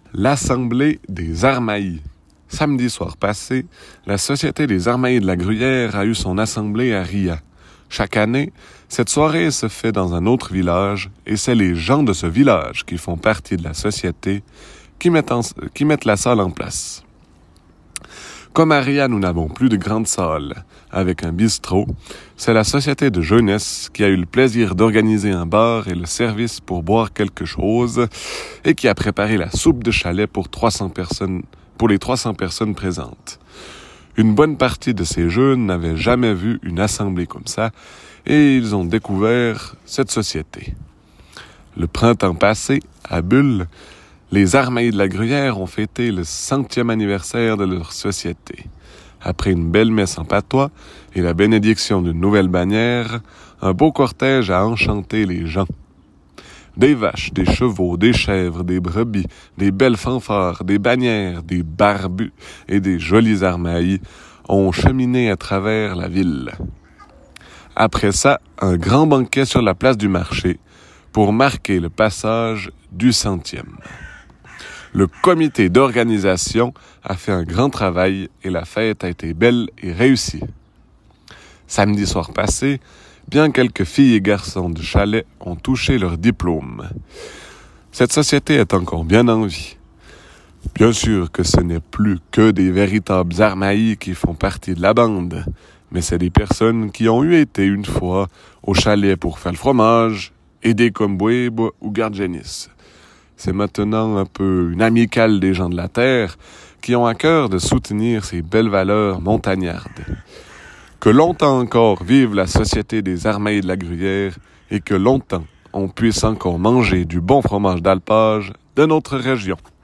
L'Assemblée des Armaillis. Samedi soir passé, la Société des Armaillis de la Gruyère a eu son assemblée à Ria. Chaque année, cette soirée se fait dans un autre village et c'est les gens de ce village qui font partie de la société qui mettent la salle en place. Comme à Ria, nous n'avons plus de grande salle avec un bistrot, c'est la Société de jeunesse qui a eu le plaisir d'organiser un bar et le service pour boire quelque chose et qui a préparé la soupe de chalet pour les 300 personnes présentes. Une bonne partie de ces jeunes n'avaient jamais vu une assemblée comme ça et ils ont découvert cette société. Le printemps passé, à Bulle, les Armaillis de la Gruyère ont fêté le 100e anniversaire de leur société. Après une belle messe en patois et la bénédiction d'une nouvelle bannière, un beau cortège a enchanté les gens. Des vaches, des chevaux, des chèvres, des brebis, des belles fanfares, des bannières, des barbus et des jolis armaillis ont cheminé à travers la ville. Après ça, un grand banquet sur la place du marché pour marquer le passage du 100e. Le comité d'organisation a fait un grand travail et la fête a été belle et réussie. Samedi soir passé, bien quelques filles et garçons du chalet ont touché leur diplôme. Cette société est encore bien en vie. Bien sûr que ce n'est plus que des véritables armaillis qui font partie de la bande, mais c'est des personnes qui ont été une fois au chalet pour faire le fromage, aider comme Bouébo ou Gargenis. C'est maintenant un peu une amicale des gens de la terre qui ont à cœur de soutenir ces belles valeurs montagnardes. Que longtemps encore vive la Société des Armaillis de la Gruyère et que longtemps on puisse encore manger du bon fromage d'alpage de notre région.